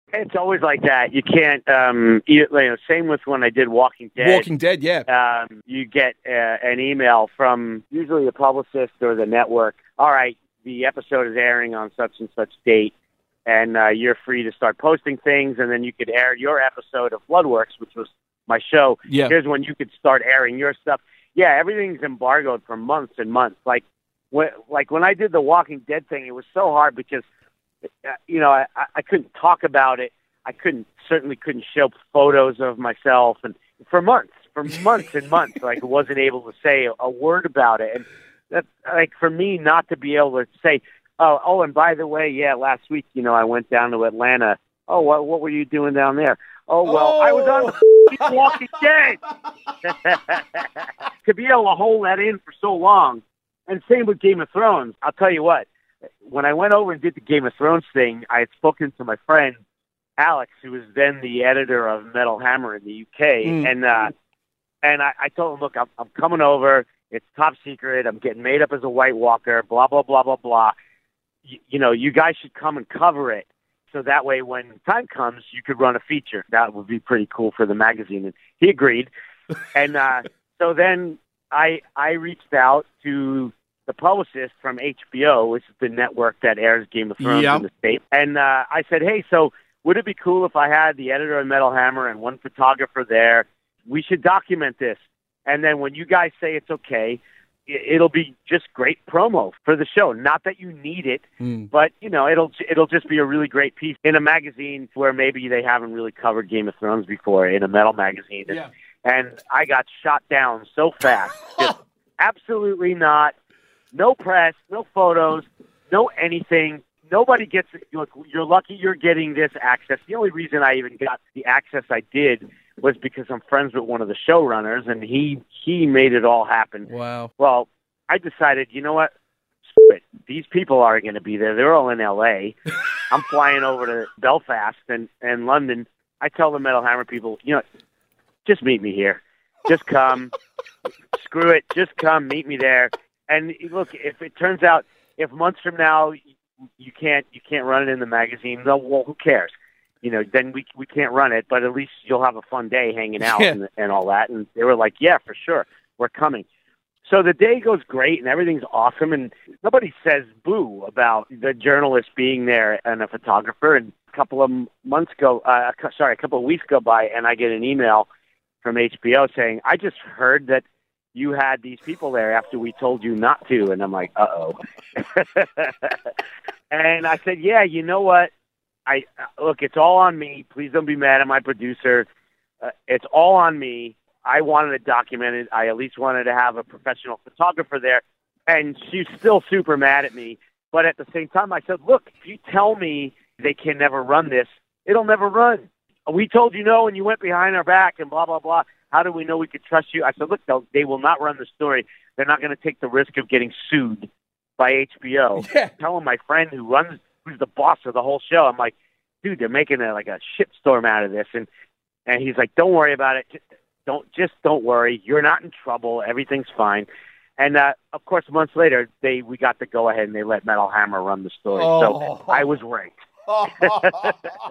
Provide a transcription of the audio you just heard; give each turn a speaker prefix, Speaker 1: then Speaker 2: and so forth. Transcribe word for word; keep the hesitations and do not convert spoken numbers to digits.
Speaker 1: It's always like that. You can't. Um, you, you know, same with when I did Walking Dead.
Speaker 2: Walking Dead, yeah.
Speaker 1: Um, you get uh, an email from usually the publicist or the network. All right, the episode is airing on such and such date, and uh, you're free to start posting things, and then you could air your episode of Bloodworks, which was my show.
Speaker 2: Yeah.
Speaker 1: Here's when you could start airing your stuff. Yeah, everything's embargoed for months and months. Like when, like when I did the Walking Dead thing, it was so hard because. Uh, you know, I, I couldn't talk about it. I couldn't certainly couldn't show photos of myself, and for months, for months and months, like wasn't able to say a, a word about it. And that's like for me not to be able to say, oh, oh, and by the way, yeah, last week, you know, I went down to Atlanta. Oh, what what were you doing down there? Oh, well,
Speaker 2: oh.
Speaker 1: I was on the Walking Dead. To be able to hold that in for so long, and same with Game of Thrones. I'll tell you what. When I went over and did the Game of Thrones thing, I had spoken to my friend Alex, who was then the editor of Metal Hammer in the U K, mm. and uh, and I, I told him, look, I'm, I'm coming over. It's top secret. I'm getting made up as a White Walker. Blah blah blah blah blah. You, you know, you guys should come and cover it, so that way when time comes, you could run a feature. That would be pretty cool for the magazine. And he agreed. And uh, so then I I reached out to the publicist from H B O, which is the network that airs Game of Thrones
Speaker 2: yep.
Speaker 1: in the States. And uh, I said, hey, so would it be cool if I had the editor of Metal Hammer and one photographer there? We should document this. And then when you guys say it's okay, it'll be just great promo for the show. Not that you need it, mm. but, you know, it'll it'll just be a really great piece in a magazine where maybe they haven't really covered Game of Thrones before, in a metal magazine. And,
Speaker 2: yeah.
Speaker 1: and I got shot down so fast. Just absolutely not. No press, no photos, no anything. Nobody gets it. Look, you're lucky you're getting this access. The only reason I even got the access I did was because I'm friends with one of the showrunners, and he he made it all happen.
Speaker 2: Wow.
Speaker 1: Well, I decided, you know what? Screw it. These people aren't going to be there. They're all in L A. I'm flying over to Belfast and, and London. I tell the Metal Hammer people, you know, just meet me here. Just come. Screw it. Just come. Meet me there. And look, if it turns out, if months from now you can't you can't run it in the magazine, no, well, who cares? You know, then we we can't run it, but at least you'll have a fun day hanging out
Speaker 2: yeah.
Speaker 1: and, and all that. And they were like, yeah, for sure, we're coming. So the day goes great and everything's awesome, and nobody says boo about the journalist being there and a photographer. And a couple of months go, uh, sorry, a couple of weeks go by, and I get an email from H B O saying, I just heard that you had these people there after we told you not to. And I'm like, uh-oh. And I said, yeah, you know what? I look, it's all on me. Please don't be mad at my producer. Uh, it's all on me. I wanted it documented. I at least wanted to have a professional photographer there. And she's still super mad at me. But at the same time, I said, look, if you tell me they can never run this, it'll never run. We told you no, and you went behind our back and blah, blah, blah. How do we know we could trust you? I said, look, they will not run the story. They're not going to take the risk of getting sued by H B O.
Speaker 2: Yeah.
Speaker 1: Telling my friend who runs, who's the boss of the whole show, I'm like, dude, they're making a, like a shitstorm out of this. And and he's like, don't worry about it. Just don't, just don't worry. You're not in trouble. Everything's fine. And, uh, of course, months later, they we got to go ahead and they let Metal Hammer run the story.
Speaker 2: Oh.
Speaker 1: So I was right.